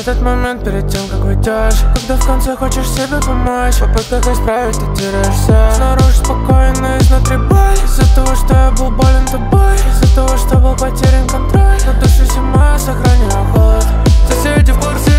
этот момент перед тем, как уйдешь, когда в конце хочешь себе помочь. В попытках исправить ты теряешься. Снаружи спокойно, изнутри боль. Из-за того, что я был болен тобой, из-за того, что был потерян контроль. На душе зима, сохраняю холод. Соседи в курсе